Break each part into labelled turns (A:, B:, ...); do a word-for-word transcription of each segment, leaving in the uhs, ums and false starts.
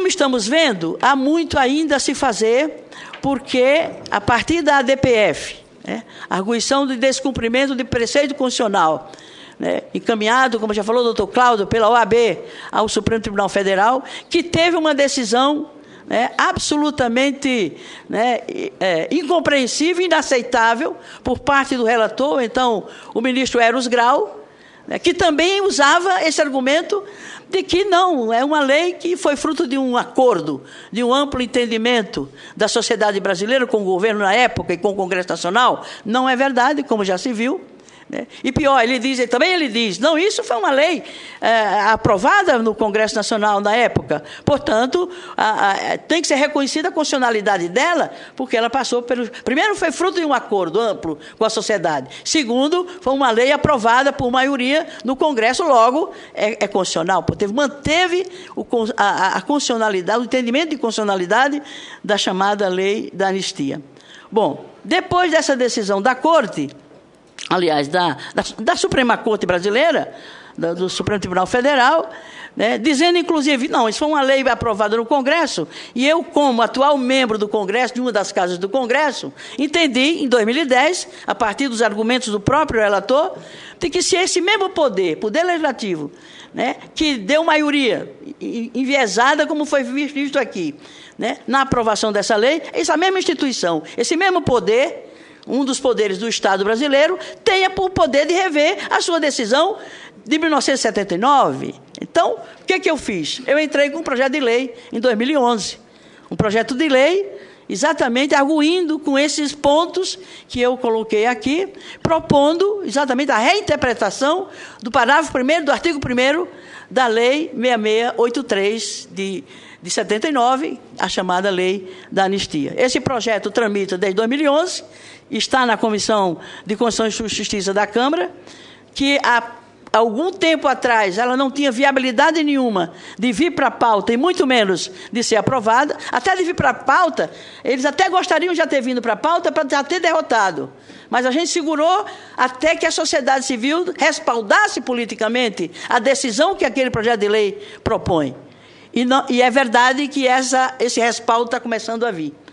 A: como estamos vendo, há muito ainda a se fazer, porque a partir da A D P F, né, arguição de descumprimento de preceito constitucional, né, encaminhado, como já falou o doutor Cláudio, pela O A B ao Supremo Tribunal Federal, que teve uma decisão, né, absolutamente, né, é, incompreensível e inaceitável por parte do relator, então, o ministro Eros Grau, né, que também usava esse argumento de que não, é uma lei que foi fruto de um acordo, de um amplo entendimento da sociedade brasileira com o governo na época e com o Congresso Nacional. Não é verdade, como já se viu. Né? E pior, ele diz, também ele diz, não, isso foi uma lei é, aprovada no Congresso Nacional na época, portanto, a, a, tem que ser reconhecida a constitucionalidade dela, porque ela passou pelo... Primeiro, foi fruto de um acordo amplo com a sociedade. Segundo, foi uma lei aprovada por maioria no Congresso, logo é, é constitucional. Teve, manteve o, a, a constitucionalidade, o entendimento de constitucionalidade da chamada lei da anistia. Bom, depois dessa decisão da Corte, aliás, da, da, da Suprema Corte Brasileira, da, do Supremo Tribunal Federal, né, dizendo, inclusive, não, isso foi uma lei aprovada no Congresso, e eu, como atual membro do Congresso, de uma das casas do Congresso, entendi, em dois mil e dez, a partir dos argumentos do próprio relator, de que se esse mesmo poder, poder legislativo, né, que deu maioria enviesada, como foi visto aqui, né, na aprovação dessa lei, essa mesma instituição, esse mesmo poder, um dos poderes do Estado brasileiro, tenha por poder de rever a sua decisão de mil novecentos e setenta e nove. Então, o que, que eu fiz? Eu entrei com um projeto de lei em dois mil e onze. Um projeto de lei exatamente arguindo com esses pontos que eu coloquei aqui, propondo exatamente a reinterpretação do parágrafo primeiro do artigo primeiro da Lei seis mil seiscentos e oitenta e três de, de setenta e nove, a chamada Lei da Anistia. Esse projeto tramita desde dois mil e onze, está na Comissão de Constituição e Justiça da Câmara, que há algum tempo atrás ela não tinha viabilidade nenhuma de vir para a pauta, e muito menos de ser aprovada. Até de vir para a pauta, eles até gostariam de já ter vindo para a pauta para já ter derrotado. Mas a gente segurou até que a sociedade civil respaldasse politicamente a decisão que aquele projeto de lei propõe. E, não, e é verdade que essa, esse respaldo está começando a vir.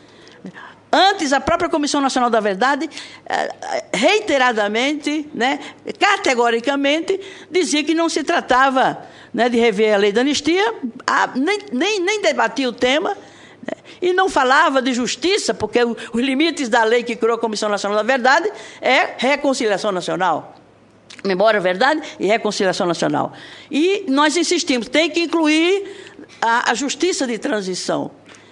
A: Antes, a própria Comissão Nacional da Verdade, reiteradamente, né, categoricamente, dizia que não se tratava, né, de rever a lei da anistia, nem, nem, nem debatia o tema, né, e não falava de justiça, porque os limites da lei que criou a Comissão Nacional da Verdade é reconciliação nacional. Memória, verdade e reconciliação nacional. E nós insistimos, tem que incluir a, a justiça de transição.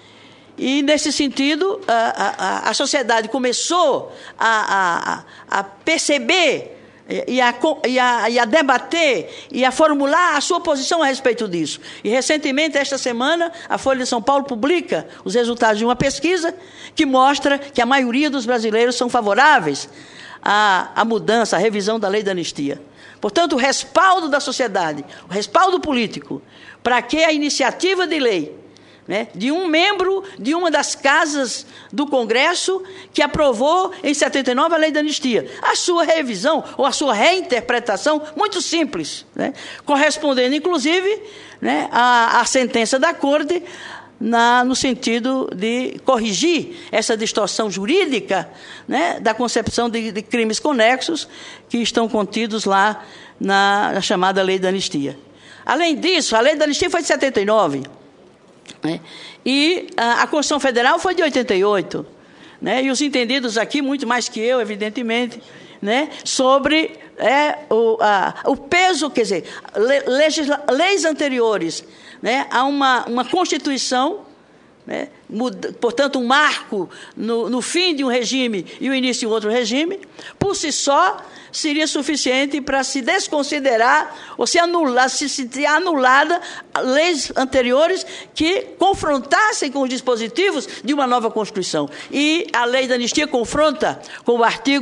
A: E, nesse sentido, a, a, a sociedade começou a, a, a perceber e a, e, a, e a debater e a formular a sua posição a respeito disso. E, recentemente, esta semana, a Folha de São Paulo publica os resultados de uma pesquisa que mostra que a maioria dos brasileiros são favoráveis à, à mudança, à revisão da lei da anistia. Portanto, o respaldo da sociedade, o respaldo político, para que a iniciativa de lei, né, de um membro de uma das casas do Congresso que aprovou em setenta e nove a lei da anistia. A sua revisão ou a sua reinterpretação, muito simples, né, correspondendo, inclusive, né, à, à sentença da Corte, na, no sentido de corrigir essa distorção jurídica, né, da concepção de, de crimes conexos que estão contidos lá na, na chamada lei da anistia. Além disso, a lei da anistia foi de setenta e nove, né? E a, a Constituição Federal foi de oitenta e oito, né? E os entendidos aqui, muito mais que eu, evidentemente, né? Sobre é, o, a, o peso, quer dizer, le, legisla, leis anteriores, né, a uma, uma Constituição, né, muda, portanto, um marco no, no fim de um regime e o início de um outro regime, por si só, seria suficiente para se desconsiderar ou se anular, se, se anulada leis anteriores que confrontassem com os dispositivos de uma nova Constituição. E a lei da anistia confronta com o artigo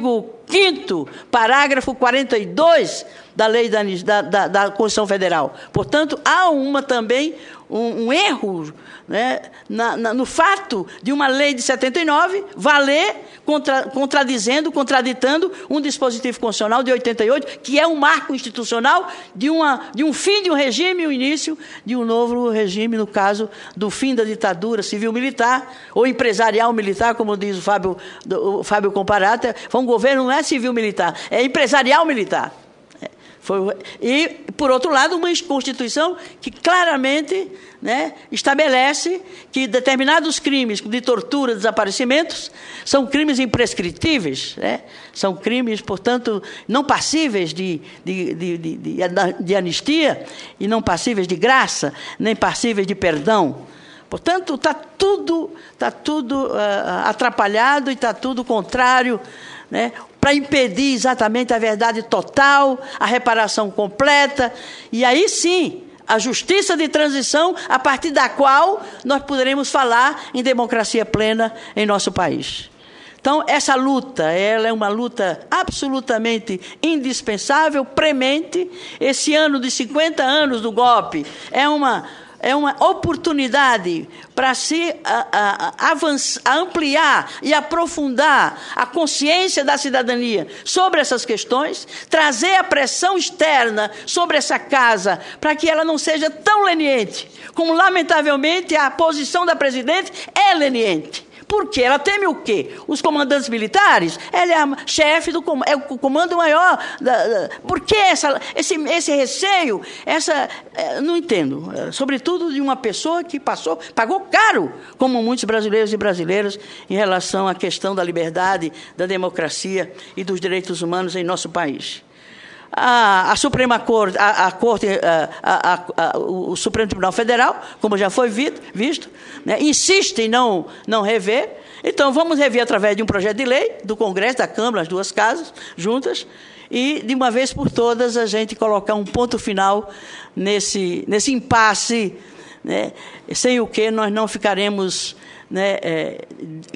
A: quinto parágrafo quarenta e dois da lei da, da, da Constituição Federal. Portanto, há uma também um, um erro, né, na, na, no fato de uma lei de setenta e nove valer contra, contradizendo, contraditando um dispositivo constitucional de oitenta e oito, que é um marco institucional de, uma, de um fim de um regime e o início de um novo regime, no caso do fim da ditadura civil-militar ou empresarial-militar, como diz o Fábio, o Fábio Comparata. Foi um governo, não é civil-militar, é empresarial-militar. Foi, e, por outro lado, uma Constituição que claramente, né, estabelece que determinados crimes de tortura, desaparecimentos, são crimes imprescritíveis, né? São crimes, portanto, não passíveis de, de, de, de, de, de anistia e não passíveis de graça, nem passíveis de perdão. Portanto, está tudo, tá tudo uh, atrapalhado e está tudo contrário, né, para impedir exatamente a verdade total, a reparação completa, e aí sim, a justiça de transição, a partir da qual nós poderemos falar em democracia plena em nosso país. Então, essa luta, ela é uma luta absolutamente indispensável, premente. Esse ano de cinquenta anos do golpe é uma... é uma oportunidade para se a, a, avançar, ampliar e aprofundar a consciência da cidadania sobre essas questões, trazer a pressão externa sobre essa casa para que ela não seja tão leniente, como, lamentavelmente, a posição da presidente é leniente. Por quê? Ela teme o quê? Os comandantes militares? Ela é a chefe do é o comando maior. Da, da, por que essa, esse, esse receio? Essa, não entendo. Sobretudo de uma pessoa que passou, pagou caro, como muitos brasileiros e brasileiras, em relação à questão da liberdade, da democracia e dos direitos humanos em nosso país. A, a Suprema Corte, a, a Corte, a, a, a, o Supremo Tribunal Federal, como já foi visto, visto né, insiste em não, não rever. Então, vamos rever através de um projeto de lei do Congresso, da Câmara, as duas casas juntas, e, de uma vez por todas, a gente colocar um ponto final nesse, nesse impasse, né, sem o que nós não ficaremos... Né, é,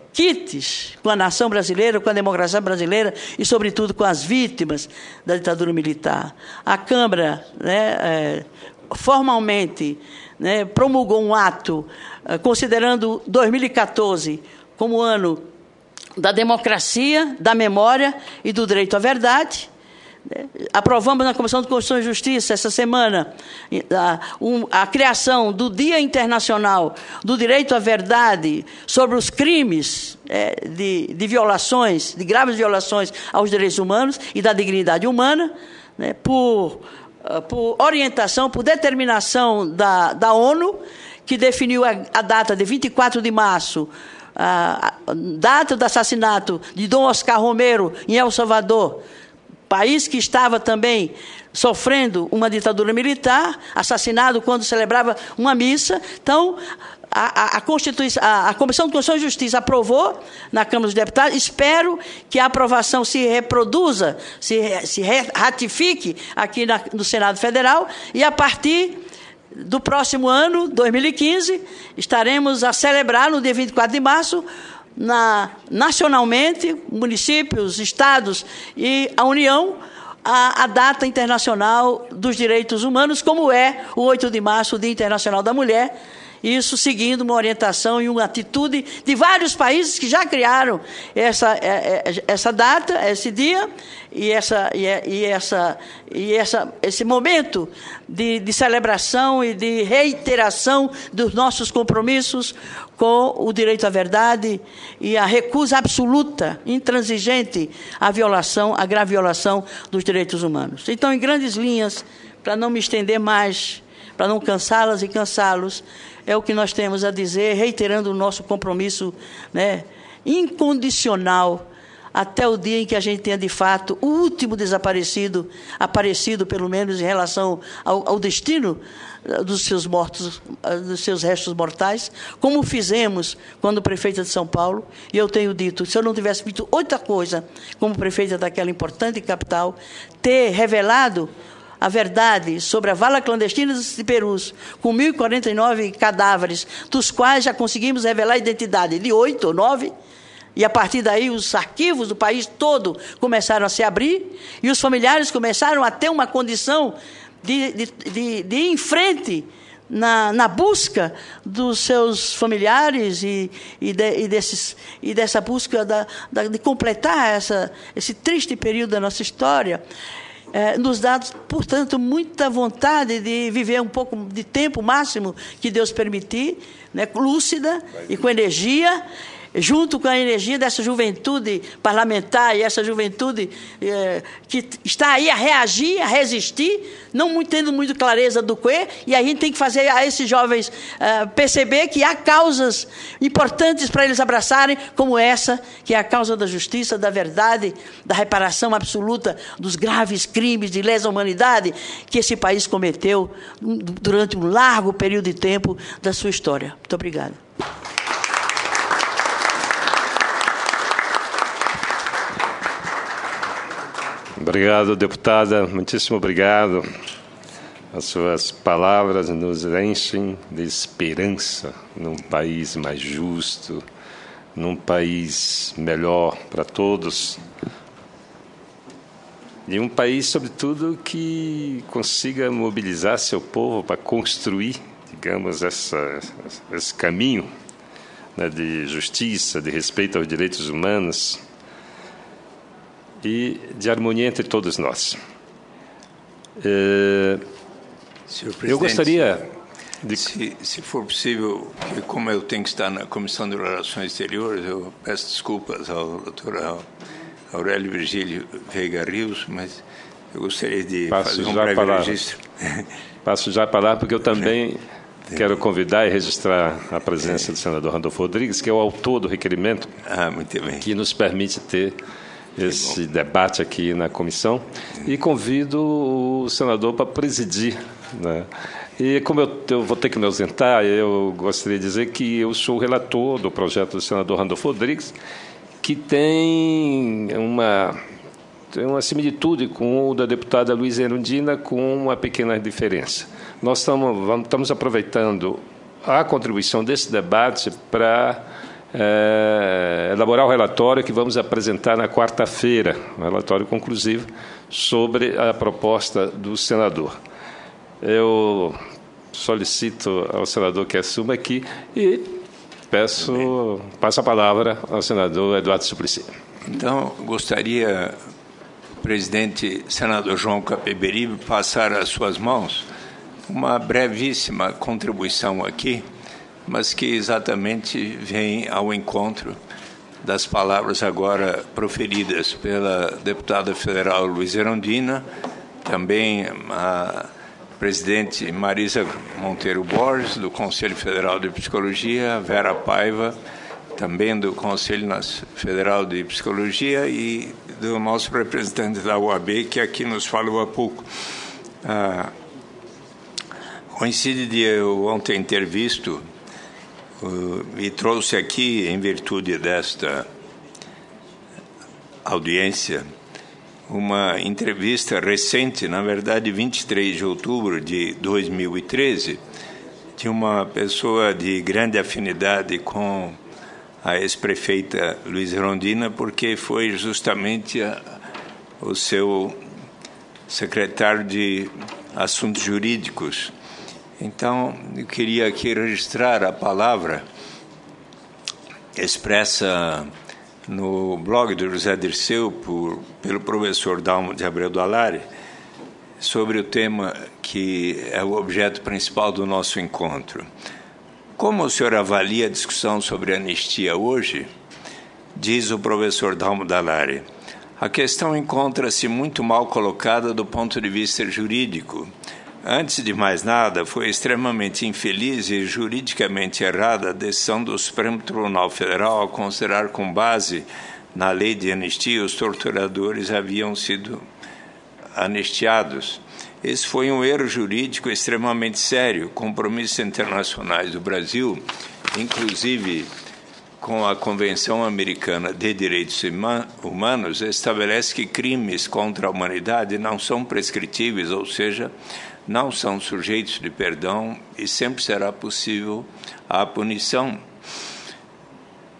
A: quites com a nação brasileira, com a democracia brasileira e, sobretudo, com as vítimas da ditadura militar. A Câmara, né, é, formalmente, né, promulgou um ato é, considerando dois mil e quatorze como ano da democracia, da memória e do direito à verdade. Aprovamos na Comissão de Constituição e Justiça, essa semana, a, um, a criação do Dia Internacional do Direito à Verdade sobre os crimes é, de, de violações, de graves violações aos direitos humanos e da dignidade humana, né, por, por orientação, por determinação da, da ONU, que definiu a, a data de vinte e quatro de março, a, a data do assassinato de Dom Oscar Romero em El Salvador, país que estava também sofrendo uma ditadura militar, assassinado quando celebrava uma missa. Então, a, a, a, Constituição, a, a Comissão de Constituição e Justiça aprovou na Câmara dos Deputados. Espero que a aprovação se reproduza, se, se ratifique aqui na, no Senado Federal, e a partir do próximo ano, dois mil e quinze, estaremos a celebrar, no dia vinte e quatro de março, Na, nacionalmente, municípios, estados e a União, a, a data internacional dos direitos humanos, como é o oito de março, o Dia Internacional da Mulher, isso seguindo uma orientação e uma atitude de vários países que já criaram essa, essa data, esse dia, e, essa, e, essa, e essa, esse momento de, de celebração e de reiteração dos nossos compromissos com o direito à verdade e a recusa absoluta, intransigente, à violação, à grave violação dos direitos humanos. Então, em grandes linhas, para não me estender mais, para não cansá-las e cansá-los, é o que nós temos a dizer, reiterando o nosso compromisso, né, incondicional, até o dia em que a gente tenha, de fato, o último desaparecido, aparecido, pelo menos, em relação ao, ao destino dos seus mortos, dos seus restos mortais, como fizemos quando prefeita de São Paulo. E eu tenho dito, se eu não tivesse feito outra coisa como prefeita daquela importante capital, ter revelado a verdade sobre a vala clandestina de Perus, com mil e quarenta e nove cadáveres, dos quais já conseguimos revelar a identidade de oito ou nove, E, a partir daí, os arquivos do país todo começaram a se abrir e os familiares começaram a ter uma condição de, de, de, de ir em frente na, na busca dos seus familiares e, e, de, e, desses, e dessa busca da, da, de completar essa, esse triste período da nossa história. É, nos dá, portanto, muita vontade de viver um pouco de tempo máximo que Deus permitir, né, lúcida e com energia, junto com a energia dessa juventude parlamentar e essa juventude é, que está aí a reagir, a resistir, não muito, tendo muito clareza do que, e a gente tem que fazer a esses jovens é, perceber que há causas importantes para eles abraçarem, como essa, que é a causa da justiça, da verdade, da reparação absoluta dos graves crimes de lesa humanidade que esse país cometeu durante um largo período de tempo da sua história. Muito obrigado.
B: Obrigado, deputada. Muitíssimo obrigado. As suas palavras nos enchem de esperança num país mais justo, num país melhor para todos. E um país, sobretudo, que consiga mobilizar seu povo para construir, digamos, essa, esse caminho, né, de justiça, de respeito aos direitos humanos e de harmonia entre todos nós. É,
C: Senhor Presidente,
B: eu gostaria de...
C: Se, se for possível, que como eu tenho que estar na Comissão de Relações Exteriores, eu peço desculpas ao doutor Aurélio Virgílio Veiga Rios, mas eu gostaria de
B: Passo
C: fazer um
B: já
C: breve
B: palavra.
C: registro.
B: Passo já a palavra, porque eu também quero convidar e registrar a presença do senador Randolfo Rodrigues, que é o autor do requerimento
C: ah, muito bem.
B: que nos permite ter esse debate aqui na comissão, e convido o senador para presidir, né? E como eu, eu vou ter que me ausentar, eu gostaria de dizer que eu sou o relator do projeto do senador Randolfo Rodrigues, que tem uma, tem uma similitude com o da deputada Luísa Erundina, com uma pequena diferença. Nós estamos, vamos, estamos aproveitando a contribuição desse debate para É, elaborar o relatório que vamos apresentar na quarta-feira, um relatório conclusivo sobre a proposta do senador. Eu solicito ao senador que assuma aqui e peço, passo a palavra ao senador Eduardo Suplicy.
C: Então, gostaria, presidente senador João Capiberibe, passar às suas mãos uma brevíssima contribuição aqui, mas que exatamente vem ao encontro das palavras agora proferidas pela deputada federal Luísa Erundina, também a presidente Marisa Monteiro Borges, do Conselho Federal de Psicologia, a Vera Paiva, também do Conselho Federal de Psicologia, e do nosso representante da U A B, que aqui nos falou há pouco. Ah, coincide de eu ontem ter visto Uh, e trouxe aqui, em virtude desta audiência, uma entrevista recente, na verdade, vinte e três de outubro de dois mil e treze, de uma pessoa de grande afinidade com a ex-prefeita Luísa Erundina, porque foi justamente a, o seu secretário de Assuntos Jurídicos. Então, eu queria aqui registrar a palavra expressa no blog do José Dirceu por, pelo professor Dalmo de Abreu do Alari sobre o tema que é o objeto principal do nosso encontro. Como o senhor avalia a discussão sobre anistia hoje? Diz o professor Dalmo do Alari. A questão encontra-se muito mal colocada do ponto de vista jurídico. Antes de mais nada, foi extremamente infeliz e juridicamente errada a decisão do Supremo Tribunal Federal ao considerar com base na lei de anistia os torturadores haviam sido anistiados. Esse foi um erro jurídico extremamente sério. Compromissos internacionais do Brasil, inclusive com a Convenção Americana de Direitos Humanos, estabelece que crimes contra a humanidade não são prescritíveis, ou seja, não são sujeitos de perdão e sempre será possível a punição.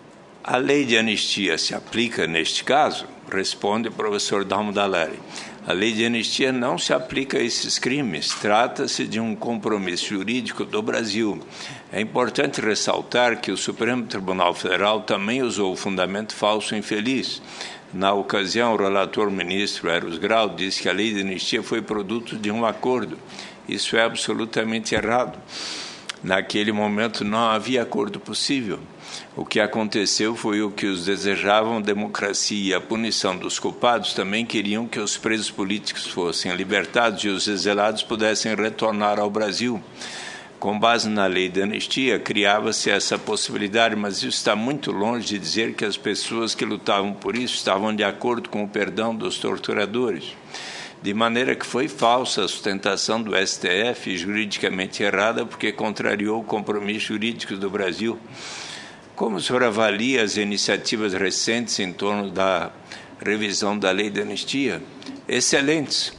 C: A lei de anistia se aplica neste caso? Responde o professor Dalmo Dallari. A lei de anistia não se aplica a esses crimes. Trata-se de um compromisso jurídico do Brasil. É importante ressaltar que o Supremo Tribunal Federal também usou o fundamento falso e infeliz. Na ocasião, o relator ministro Eros Grau disse que a lei de anistia foi produto de um acordo. Isso é absolutamente errado. Naquele momento não havia acordo possível. O que aconteceu foi o que os desejavam, democracia e a punição dos culpados também queriam que os presos políticos fossem libertados e os exilados pudessem retornar ao Brasil. Com base na lei de anistia, criava-se essa possibilidade, mas isso está muito longe de dizer que as pessoas que lutavam por isso estavam de acordo com o perdão dos torturadores. De maneira que foi falsa a sustentação do S T F, juridicamente errada, porque contrariou o compromisso jurídico do Brasil. Como o senhor avalia as iniciativas recentes em torno da revisão da lei de anistia? Excelentes.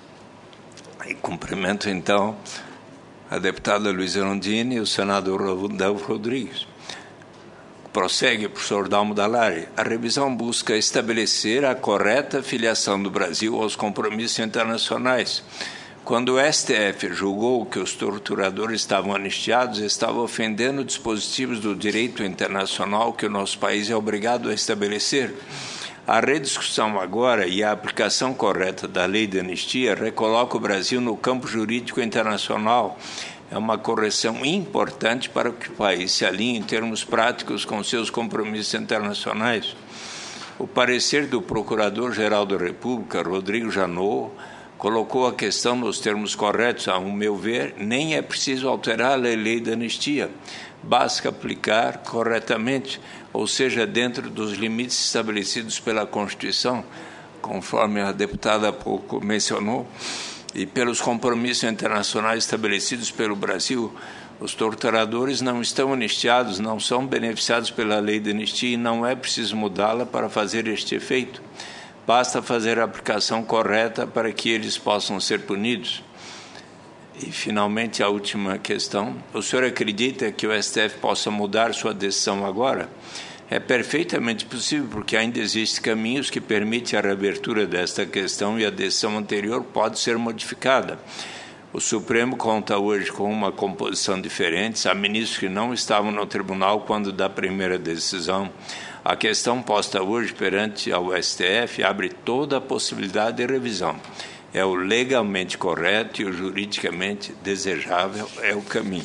C: E cumprimento, então, a deputada Luísa Erundina e o senador Rodolfo Rodrigues. Prossegue o professor Dalmo Dallari. A revisão busca estabelecer a correta filiação do Brasil aos compromissos internacionais. Quando o S T F julgou que os torturadores estavam anistiados, estava ofendendo dispositivos do direito internacional que o nosso país é obrigado a estabelecer. A rediscussão agora e a aplicação correta da lei de anistia recoloca o Brasil no campo jurídico internacional. É uma correção importante para que o país se alinhe em termos práticos com seus compromissos internacionais. O parecer do Procurador-Geral da República, Rodrigo Janot, colocou a questão nos termos corretos. A meu ver, nem é preciso alterar a lei de anistia. Basta aplicar corretamente, ou seja, dentro dos limites estabelecidos pela Constituição, conforme a deputada há pouco mencionou, e pelos compromissos internacionais estabelecidos pelo Brasil. Os torturadores não estão anistiados, não são beneficiados pela lei de anistia e não é preciso mudá-la para fazer este efeito. Basta fazer a aplicação correta para que eles possam ser punidos. E, finalmente, a última questão. O senhor acredita que o S T F possa mudar sua decisão agora? É perfeitamente possível, porque ainda existem caminhos que permitem a reabertura desta questão e a decisão anterior pode ser modificada. O Supremo conta hoje com uma composição diferente. Há ministros que não estavam no tribunal quando da primeira decisão. A questão posta hoje perante ao S T F abre toda a possibilidade de revisão. É o legalmente correto e o juridicamente desejável é o caminho.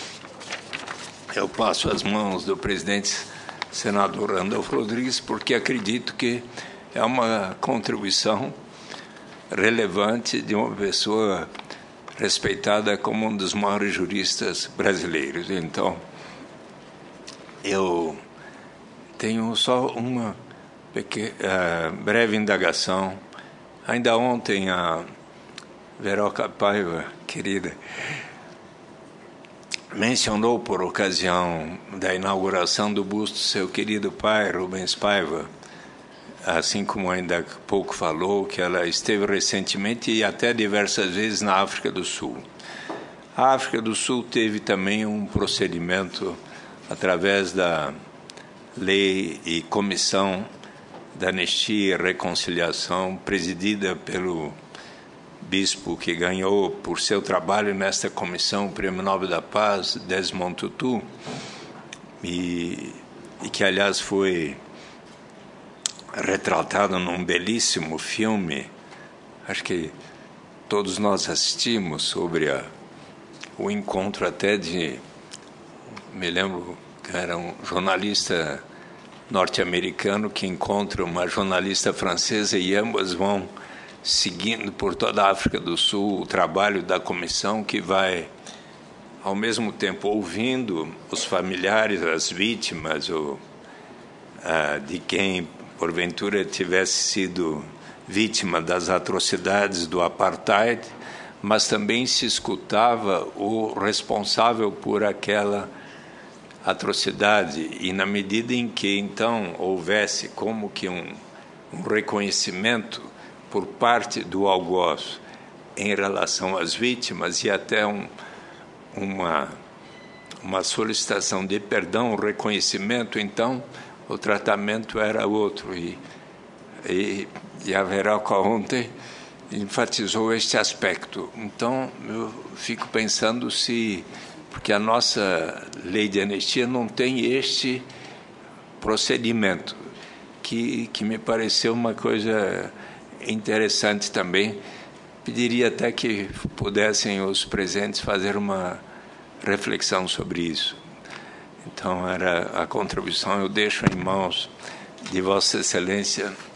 C: Eu passo as mãos do presidente senador Randolfo Rodrigues, porque acredito que é uma contribuição relevante de uma pessoa respeitada como um dos maiores juristas brasileiros. Então, eu tenho só uma pequena, uh, breve indagação. Ainda ontem, a Veroca Paiva, querida, mencionou por ocasião da inauguração do busto do seu querido pai, Rubens Paiva, assim como ainda há pouco falou, que ela esteve recentemente e até diversas vezes na África do Sul. A África do Sul teve também um procedimento através da lei e comissão da anistia e reconciliação, presidida pelo bispo que ganhou por seu trabalho nesta comissão o Prêmio Nobel da Paz, Desmond Tutu, e, e que, aliás, foi retratado num belíssimo filme, acho que todos nós assistimos, sobre a, o encontro até de, me lembro que era um jornalista norte-americano que encontra uma jornalista francesa e ambas vão seguindo por toda a África do Sul o trabalho da comissão, que vai, ao mesmo tempo, ouvindo os familiares, as vítimas, ou, ah, de quem, porventura, tivesse sido vítima das atrocidades do apartheid, mas também se escutava o responsável por aquela atrocidade, e na medida em que, então, houvesse como que um, um reconhecimento por parte do algoz em relação às vítimas e até um, uma, uma solicitação de perdão, um reconhecimento, então o tratamento era outro. E, e, e a Veroca ontem enfatizou este aspecto. Então, eu fico pensando se... Porque a nossa lei de anistia não tem este procedimento, que, que me pareceu uma coisa interessante também. Pediria até que pudessem os presentes fazer uma reflexão sobre isso. Então, era a contribuição, eu deixo em mãos de Vossa Excelência